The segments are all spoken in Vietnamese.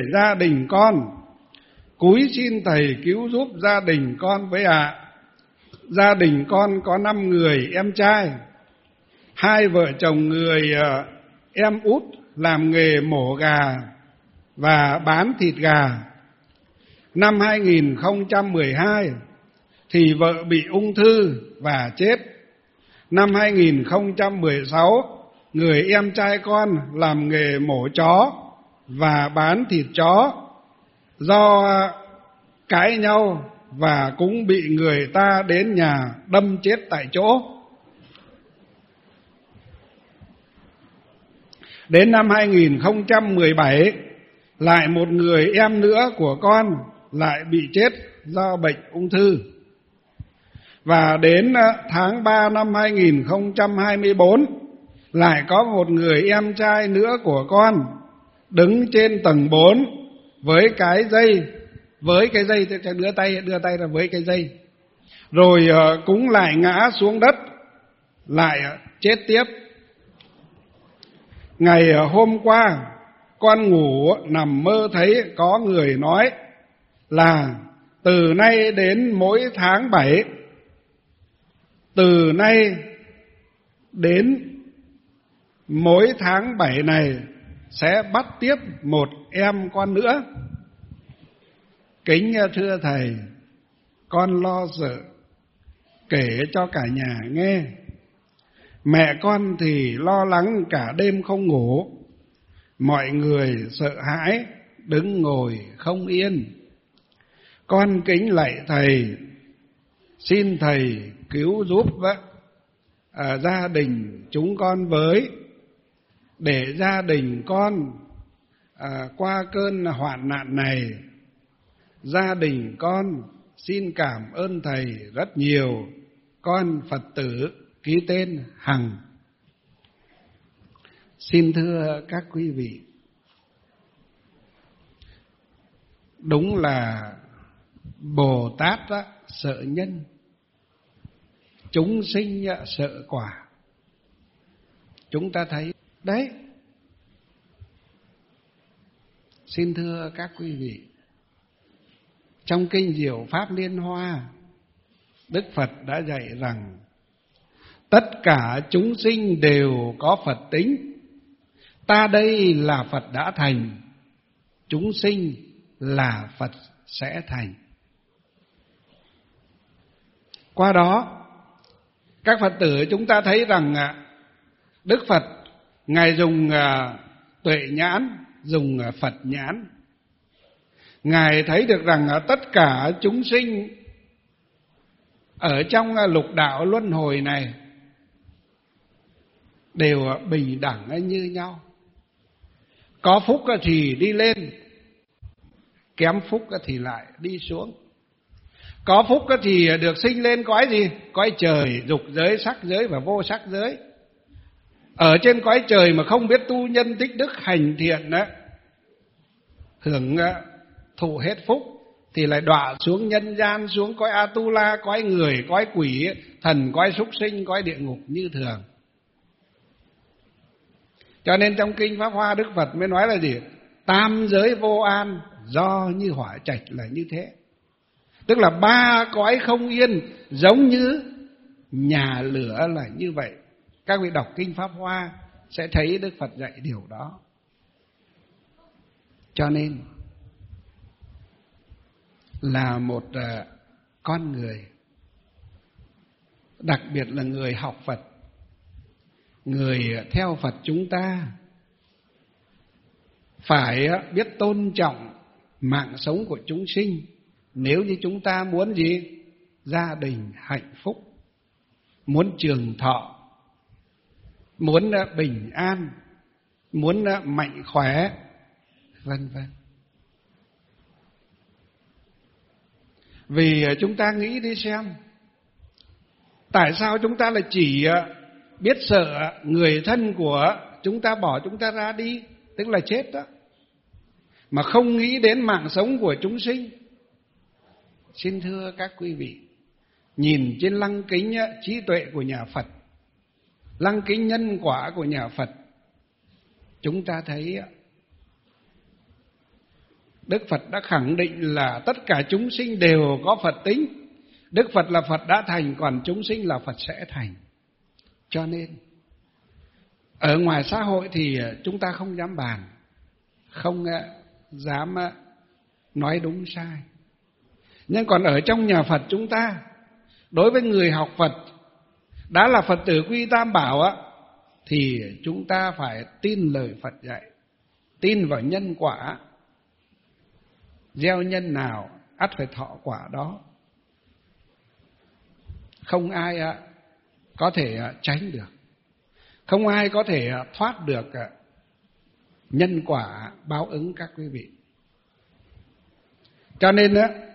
gia đình con. Cúi xin thầy cứu giúp gia đình con với ạ. Gia đình con có 5 người em trai, 2 vợ chồng người em út làm nghề mổ gà và bán thịt gà. Năm 2012 thì vợ bị ung thư và chết. Năm 2016 người em trai con làm nghề mổ chó và bán thịt chó. Do cãi nhau và cũng bị người ta đến nhà đâm chết tại chỗ. Đến năm 2017 lại một người em nữa của con lại bị chết do bệnh ung thư. Và đến tháng 3 năm 2024 lại có một người em trai nữa của con đứng trên tầng 4 với cái dây, đưa tay ra với cái dây, rồi cũng lại ngã xuống đất, lại chết tiếp. Ngày hôm qua con ngủ nằm mơ thấy có người nói là từ nay đến mỗi tháng 7, từ nay đến mỗi tháng 7 này sẽ bắt tiếp một em con nữa. Kính thưa thầy, con lo sợ kể cho cả nhà nghe. Mẹ con thì lo lắng cả đêm không ngủ, mọi người sợ hãi đứng ngồi không yên. Con kính lạy thầy, xin thầy cứu giúp gia đình chúng con với, để gia đình con qua cơn hoạn nạn này. Gia đình con xin cảm ơn thầy rất nhiều. Con Phật tử ký tên Hằng. Xin thưa các quý vị, đúng là Bồ Tát sợ nhân, chúng sinh sợ quả. Chúng ta thấy đấy. Xin thưa các quý vị, trong kinh Diệu Pháp Liên Hoa, Đức Phật đã dạy rằng tất cả chúng sinh đều có Phật tính. Ta đây là Phật đã thành, chúng sinh là Phật sẽ thành. Qua đó, các Phật tử chúng ta thấy rằng Đức Phật Ngài dùng tuệ nhãn, dùng Phật nhãn. Ngài thấy được rằng tất cả chúng sinh ở trong lục đạo luân hồi này đều bình đẳng như nhau. Có phúc thì đi lên, kém phúc thì lại đi xuống. Có phúc thì được sinh lên cõi gì? Cõi trời, dục giới, sắc giới và vô sắc giới. Ở trên cõi trời mà không biết tu nhân tích đức hành thiện đó, hưởng thụ hết phúc, thì lại đọa xuống nhân gian, xuống cõi Atula, cõi người, cõi quỷ, thần, cõi súc sinh, cõi địa ngục như thường. Cho nên trong kinh Pháp Hoa, Đức Phật mới nói là gì? Tam giới vô an do như hỏa trạch là như thế. Tức là 3 cõi không yên giống như nhà lửa là như vậy. Các vị đọc kinh Pháp Hoa sẽ thấy Đức Phật dạy điều đó. Cho nên là một con người, đặc biệt là người học Phật, người theo Phật chúng ta, phải biết tôn trọng mạng sống của chúng sinh. Nếu như chúng ta muốn gì? Gia đình hạnh phúc, muốn trường thọ, muốn bình an, muốn mạnh khỏe, vân vân. Vì chúng ta nghĩ đi xem, tại sao chúng ta lại chỉ biết sợ người thân của chúng ta bỏ chúng ta ra đi, tức là chết đó, mà không nghĩ đến mạng sống của chúng sinh? Xin thưa các quý vị, nhìn trên lăng kính trí tuệ của nhà Phật, lăng kính nhân quả của nhà Phật, chúng ta thấy Đức Phật đã khẳng định là tất cả chúng sinh đều có Phật tính. Đức Phật là Phật đã thành, còn chúng sinh là Phật sẽ thành. Cho nên ở ngoài xã hội thì chúng ta không dám bàn, không dám nói đúng sai. Nhưng còn ở trong nhà Phật chúng ta, đối với người học Phật, đã là Phật tử quy Tam Bảo á, thì chúng ta phải tin lời Phật dạy, tin vào nhân quả. Gieo nhân nào ắt phải thọ quả đó. Không ai có thể tránh được, không ai có thể thoát được nhân quả báo ứng các quý vị. Cho nên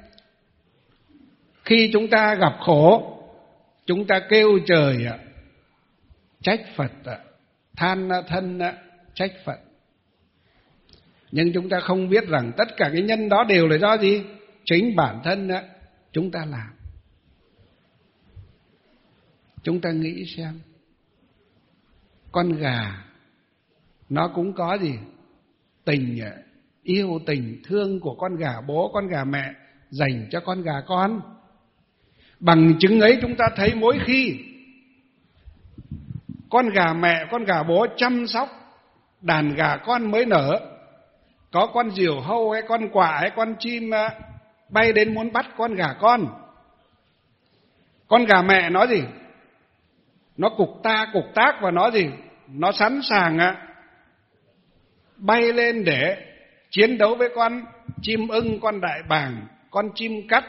khi chúng ta gặp khổ, chúng ta kêu trời trách Phật, than thân trách Phật. Nhưng chúng ta không biết rằng tất cả cái nhân đó đều là do gì? Chính bản thân chúng ta làm. Chúng ta nghĩ xem, con gà nó cũng có gì? Tình yêu, tình thương của con gà bố, con gà mẹ dành cho con gà con. Bằng chứng ấy chúng ta thấy mỗi khi con gà mẹ, con gà bố chăm sóc đàn gà con mới nở, có con diều hâu hay con quạ hay con chim bay đến muốn bắt con gà con gà mẹ nó gì? Nó cục tác và nó gì? Nó sẵn sàng bay lên để chiến đấu với con chim ưng, con đại bàng, con chim cắt,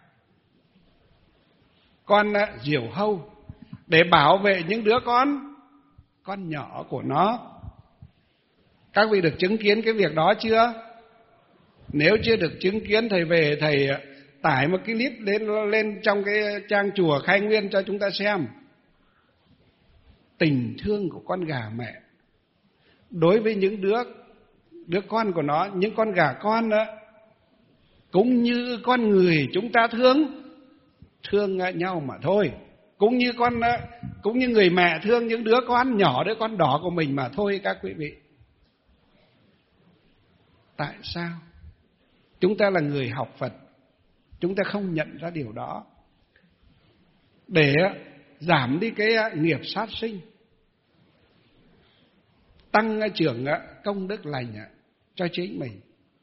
con diều hâu, để bảo vệ những đứa con nhỏ của nó. Các vị được chứng kiến cái việc đó chưa? Nếu chưa được chứng kiến, thầy về thầy tải một cái clip lên trong cái trang chùa Khai Nguyên cho chúng ta xem. Tình thương của con gà mẹ đối với những đứa con của nó, những con gà con đó, cũng như con người chúng ta thương nhau mà thôi. Cũng như người mẹ thương những đứa con đỏ của mình mà thôi các quý vị. Tại sao chúng ta là người học Phật, chúng ta không nhận ra điều đó? Để giảm đi cái nghiệp sát sinh, tăng trưởng công đức lành cho chính mình,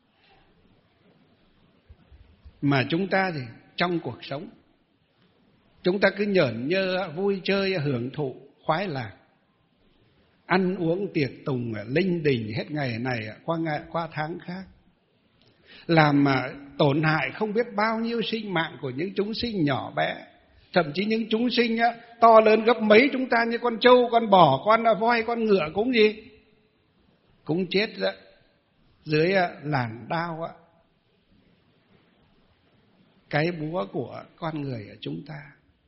mà chúng ta thì trong cuộc sống chúng ta cứ nhởn nhơ vui chơi hưởng thụ khoái lạc, ăn uống tiệc tùng linh đình hết ngày này qua tháng khác, làm tổn hại không biết bao nhiêu sinh mạng của những chúng sinh nhỏ bé. Thậm chí những chúng sinh to lớn gấp mấy chúng ta, như con trâu, con bò, con voi, con ngựa cũng gì? Cũng chết dưới làn đao cái búa của con người ở chúng ta.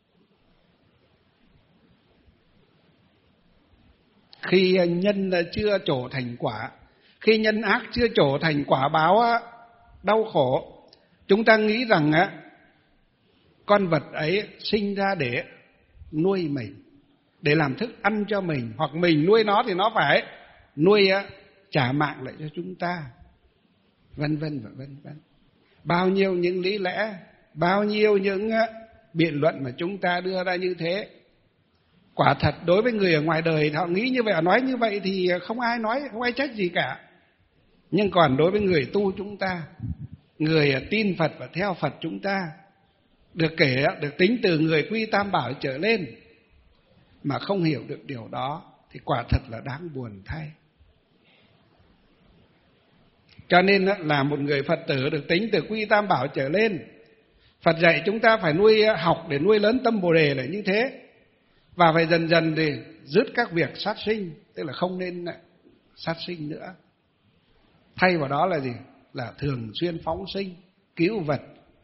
Khi nhân chưa trổ thành quả, khi nhân ác chưa trổ thành quả báo đau khổ, chúng ta nghĩ rằng con vật ấy sinh ra để nuôi mình, để làm thức ăn cho mình, hoặc mình nuôi nó thì nó phải nuôi trả mạng lại cho chúng ta, vân vân và vân vân. Bao nhiêu những lý lẽ, bao nhiêu những biện luận mà chúng ta đưa ra như thế. Quả thật đối với người ở ngoài đời họ nghĩ như vậy, nói như vậy thì không ai nói, không ai trách gì cả. Nhưng còn đối với người tu chúng ta, người tin Phật và theo Phật chúng ta, được tính từ người quy Tam Bảo trở lên, mà không hiểu được điều đó thì quả thật là đáng buồn thay. Cho nên là một người Phật tử được tính từ quy Tam Bảo trở lên, Phật dạy chúng ta phải học để nuôi lớn tâm Bồ Đề là như thế. Và phải dần dần thì dứt các việc sát sinh, tức là không nên sát sinh nữa. Thay vào đó là gì? Là thường xuyên phóng sinh, cứu vật,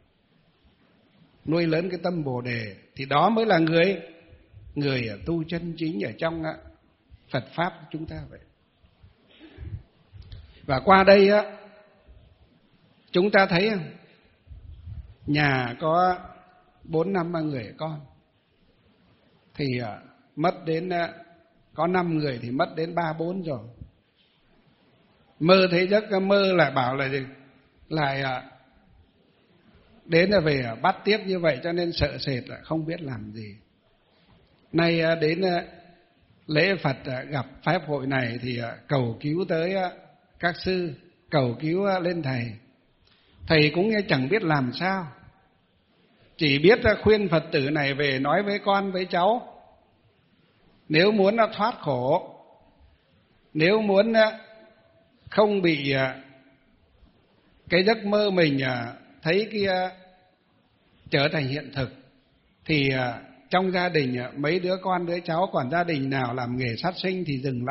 nuôi lớn cái tâm Bồ Đề. Thì đó mới là người tu chân chính ở trong Phật Pháp của chúng ta vậy. Và qua đây chúng ta thấy nhà có 4-5 người con, thì mất đến có 5 người thì mất đến 3-4 rồi. Mơ thấy giấc mơ lại bảo là gì? lại đến là về bắt tiếp như vậy, cho nên sợ sệt là không biết làm gì. Nay đến lễ Phật gặp pháp hội này thì cầu cứu tới các sư, cầu cứu lên thầy. Thầy cũng chẳng biết làm sao, chỉ biết khuyên Phật tử này về nói với con với cháu, nếu muốn thoát khổ, nếu muốn không bị cái giấc mơ mình thấy kia trở thành hiện thực, thì trong gia đình mấy đứa con đứa cháu còn gia đình nào làm nghề sát sinh thì dừng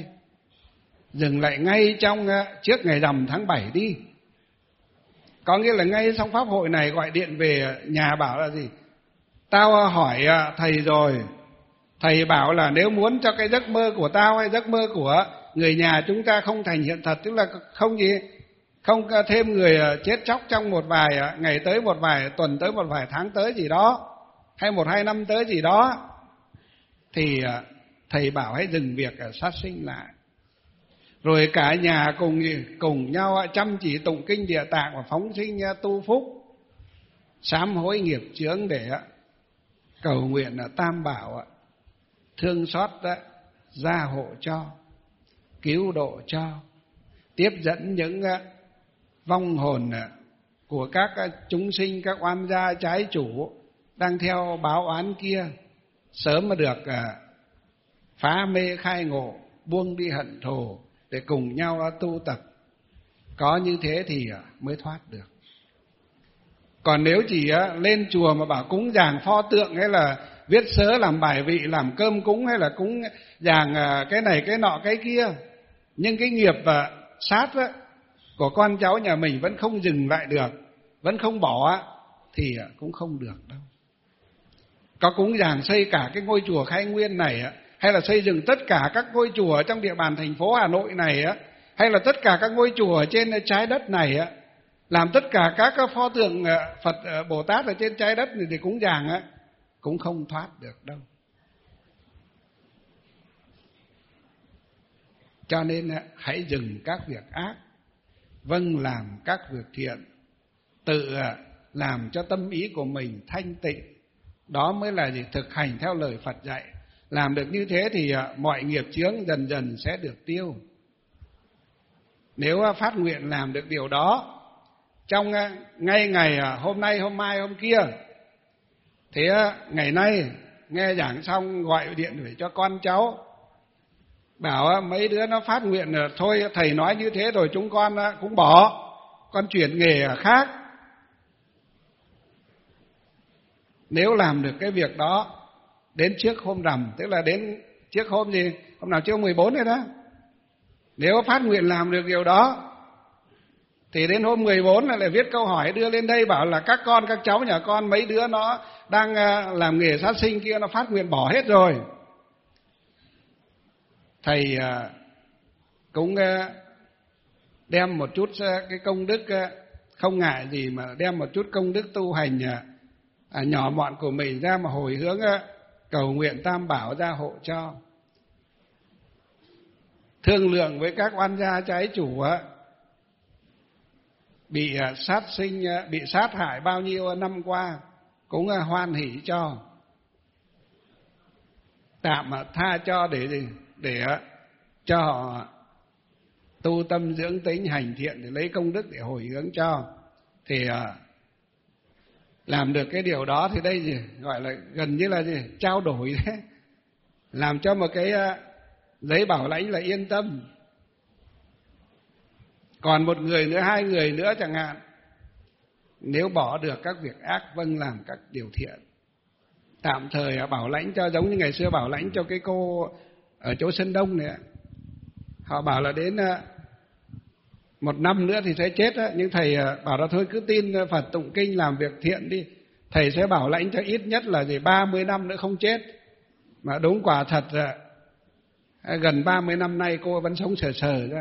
lại ngay trong trước ngày rằm tháng 7 đi. Có nghĩa là ngay trong pháp hội này gọi điện về nhà bảo là gì? Tao hỏi thầy rồi, thầy bảo là nếu muốn cho cái giấc mơ của tao hay giấc mơ của người nhà chúng ta không thành hiện thật, tức là không thêm người chết chóc trong một vài ngày tới, một vài tuần tới, một vài tháng tới gì đó, hay 1-2 năm tới gì đó, thì thầy bảo hãy dừng việc sát sinh lại. Rồi cả nhà cùng nhau chăm chỉ tụng kinh Địa Tạng và phóng sinh tu phúc, sám hối nghiệp chướng để cầu nguyện Tam Bảo thương xót gia hộ cho, cứu độ cho, tiếp dẫn những vong hồn của các chúng sinh, các oan gia trái chủ đang theo báo oán kia sớm mà được phá mê khai ngộ, buông đi hận thù để cùng nhau tu tập. Có như thế thì mới thoát được. Còn nếu chỉ lên chùa mà bảo cúng dường pho tượng, hay là viết sớ làm bài vị, làm cơm cúng, hay là cúng dường cái này cái nọ cái kia, nhưng cái nghiệp sát của con cháu nhà mình vẫn không dừng lại được, vẫn không bỏ, thì cũng không được đâu. Có cúng dường xây cả cái ngôi chùa Khai Nguyên này, hay là xây dựng tất cả các ngôi chùa trong địa bàn thành phố Hà Nội này, hay là tất cả các ngôi chùa trên trái đất này, làm tất cả các pho tượng Phật Bồ Tát ở trên trái đất này thì cúng dường cũng không thoát được đâu. Cho nên hãy dừng các việc ác, vâng làm các việc thiện, tự làm cho tâm ý của mình thanh tịnh. Đó mới là gì? Thực hành theo lời Phật dạy. Làm được như thế thì mọi nghiệp chướng dần dần sẽ được tiêu. Nếu phát nguyện làm được điều đó trong ngay ngày hôm nay, hôm mai, hôm kia, thế ngày nay nghe giảng xong gọi điện về cho con cháu, bảo mấy đứa nó phát nguyện thôi thầy nói như thế rồi chúng con cũng bỏ, con chuyển nghề khác. Nếu làm được cái việc đó đến trước hôm rằm, tức là đến trước hôm gì? Hôm nào? Trước 14 này đó. Nếu phát nguyện làm được điều đó thì đến hôm 14 là lại viết câu hỏi đưa lên đây, bảo là các con, các cháu nhà con mấy đứa nó đang làm nghề sát sinh kia, nó phát nguyện bỏ hết rồi. Thầy cũng đem một chút cái công đức, không ngại gì mà đem một chút công đức tu hành nhỏ mọn của mình ra mà hồi hướng cầu nguyện Tam Bảo gia hộ cho. Thương lượng với các oan gia trái chủ bị sát sinh, bị sát hại bao nhiêu năm qua, cũng hoan hỷ cho, tạm tha cho để cho họ tu tâm dưỡng tính hành thiện để lấy công đức để hồi hướng cho. Thì làm được cái điều đó thì đây gì gọi là gần như là gì? Trao đổi đấy, làm cho một cái giấy bảo lãnh là yên tâm. Còn một người nữa, 2 người nữa chẳng hạn, nếu bỏ được các việc ác, vâng làm các điều thiện, tạm thời bảo lãnh cho, giống như ngày xưa bảo lãnh cho cái cô ở chỗ Sơn Đông này, họ bảo là đến 1 năm nữa thì sẽ chết á, nhưng thầy bảo là thôi cứ tin Phật tụng kinh làm việc thiện đi, thầy sẽ bảo lãnh cho ít nhất là 30 năm nữa không chết. Mà đúng quả thật gần 30 năm nay cô vẫn sống sờ sờ ra.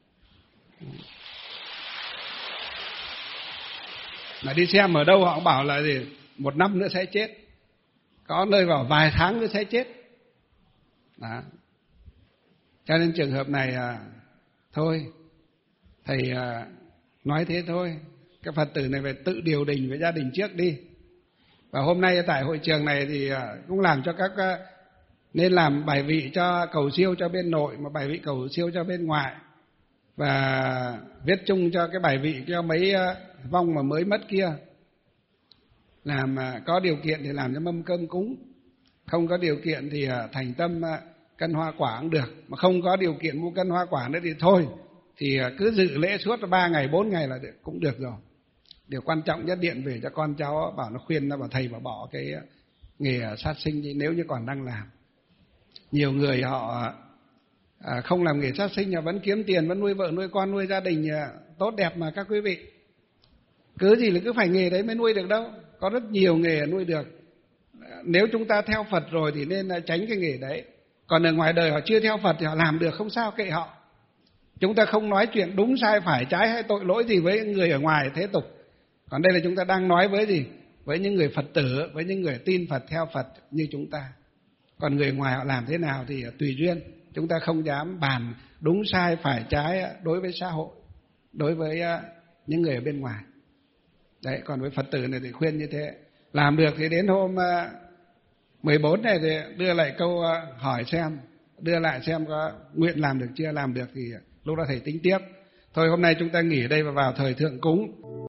Mà đi xem ở đâu họ cũng bảo là 1 năm nữa sẽ chết, có nơi bảo vài tháng nữa sẽ chết đó. Cho nên trường hợp này thôi thầy nói thế thôi. Các Phật tử này phải tự điều đình với gia đình trước đi. Và hôm nay tại hội trường này thì cũng làm cho các nên làm bài vị cho cầu siêu cho bên nội, mà bài vị cầu siêu cho bên ngoại, và viết chung cho cái bài vị cho mấy vong mà mới mất kia. Làm có điều kiện thì làm cho mâm cơm cúng, không có điều kiện thì thành tâm cân hoa quả cũng được, mà không có điều kiện mua cân hoa quả nữa thì thôi, thì cứ dự lễ suốt 3 ngày 4 ngày là cũng được rồi. Điều quan trọng nhất điện về cho con cháu, bảo nó khuyên nó, bảo thầy bảo bỏ cái nghề sát sinh đi nếu như còn đang làm. Nhiều người họ không làm nghề sát sinh, vẫn kiếm tiền, vẫn nuôi vợ nuôi con, nuôi gia đình tốt đẹp mà các quý vị. Cứ gì là cứ phải nghề đấy mới nuôi được đâu, có rất nhiều nghề nuôi được. Nếu chúng ta theo Phật rồi thì nên tránh cái nghề đấy. Còn ở ngoài đời họ chưa theo Phật thì họ làm được không sao, kệ họ. Chúng ta không nói chuyện đúng sai phải trái hay tội lỗi gì với người ở ngoài thế tục. Còn đây là chúng ta đang nói với gì? Với những người Phật tử, với những người tin Phật theo Phật như chúng ta. Còn người ngoài họ làm thế nào thì tùy duyên. Chúng ta không dám bàn đúng sai phải trái đối với xã hội, đối với những người ở bên ngoài. Đấy, còn với Phật tử này thì khuyên như thế. Làm được thì đến hôm 14 này thì đưa lại câu hỏi xem, đưa lại xem có nguyện làm được chưa, làm được thì lúc đó thầy tính tiếp. Thôi hôm nay chúng ta nghỉ ở đây và vào thời thượng cúng.